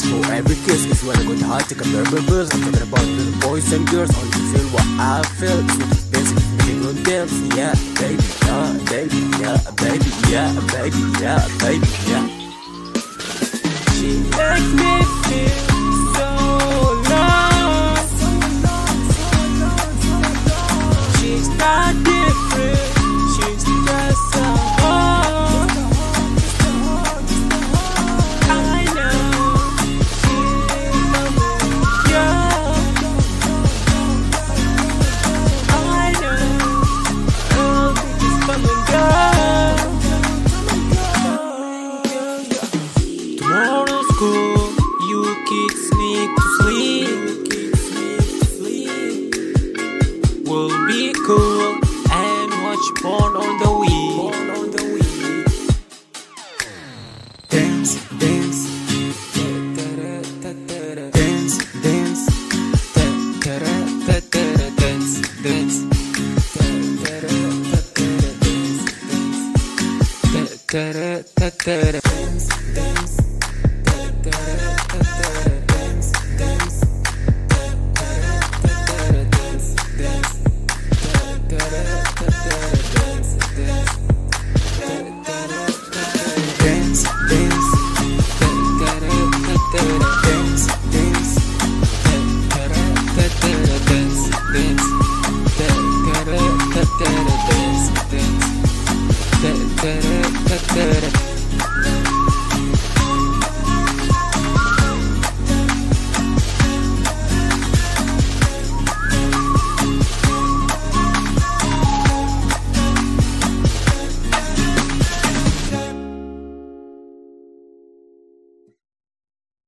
For every kiss is when I go to high, take a verbal buzz. I'm talking about little boys and girls. Only to feel what I feel. It's not expensive, living on dance. Yeah, baby, baby, yeah, baby, yeah, baby, yeah, baby, yeah. She makes me feel so lost. She's not different, she's just a heart. I know she's coming, yeah. I know everything's coming, girl. Tomorrow's cool, you kids need to sleep. We'll be cool and watch porn on